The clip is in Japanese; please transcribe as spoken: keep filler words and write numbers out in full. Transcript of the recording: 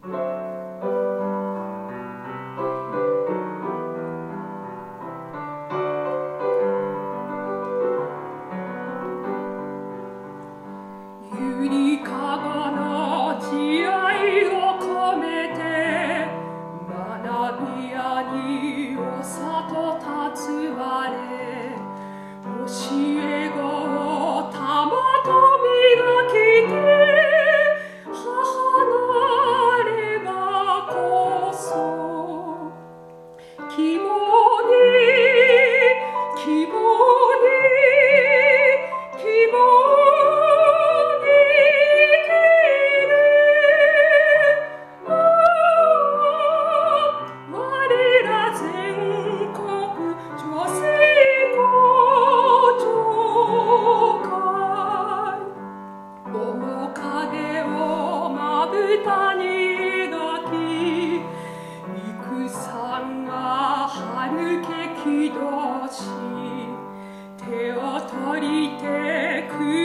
ゆりかごの慈愛を込めて学びやにお里たつわれ教え子をたまと磨きて母なればこそ希望に希望に希望歌に描き幾三が春けきどし手を取りてく